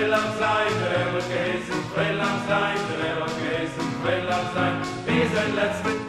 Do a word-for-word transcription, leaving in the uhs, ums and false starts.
lang sein, der wird geheißen, voll lang sein, der wird geheißen, voll lang sein, bis ein letztes